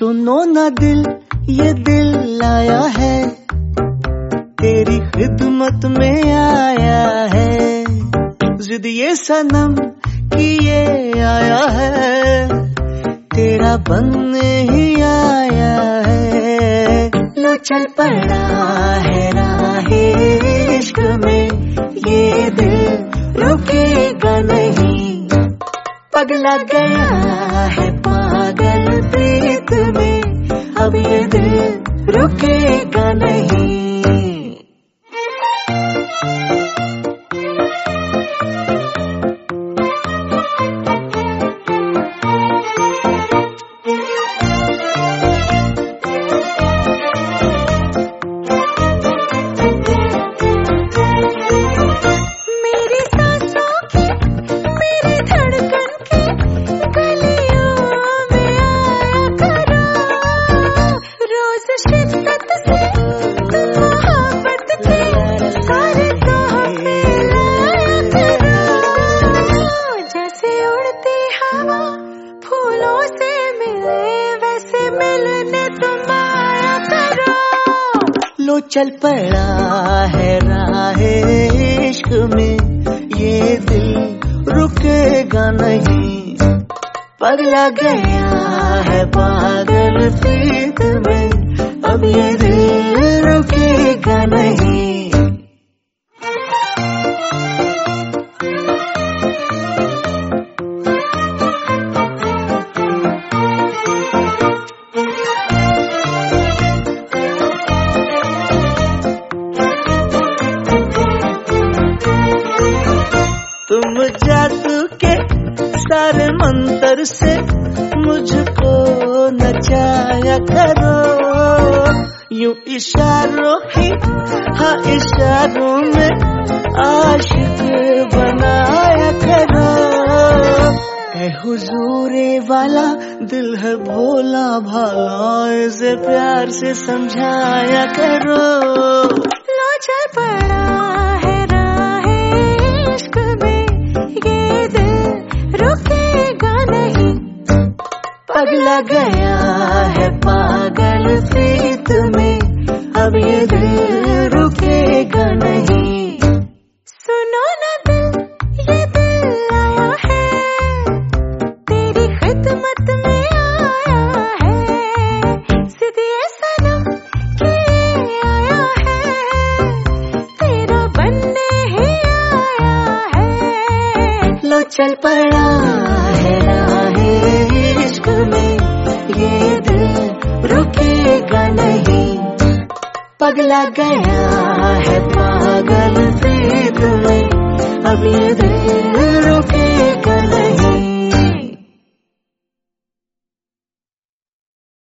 सुनो ना दिल, ये दिल आया है, तेरी खिदमत में आया है। जिद ये सनम कि ये आया है, तेरा बनने ही आया है। लो चल पड़ा है राहे इश्क में, ये दिल रुकेगा नहीं। पगला गया है पागल प्रीत में, अब ये दिल रुकेगा नहीं। लो चल पड़ा है राहे इश्क में, ये दिल रुकेगा नहीं। पगला गया है पागल प्रीत में, अब ये दिल रुकेगा नहीं। तुम जादू के सारे मंतर से मुझको नचाया करो, यूं इशारों की हाँ इशारों में आशिक बनाया करो। ऐ हुजूरे वाला दिल है भोला भाला, इसे प्यार से समझाया करो। लो चल पड़ा है राहे इश्क में, ये दिल रुकेगा नहीं। पगला गया है पागल प्रीत में, अब ये दिल रुकेगा नहीं। सुनो ना दिल, ये दिल आया है, तेरी खिदमत में आया है। जिद ये सनम कि ये आया है, तेरा बनने ही आया है। लो चल पड़ा है राहे इश्क में, ये दिल रुकेगा नहीं। पगला गया है पागल प्रीत में, अब ये दिल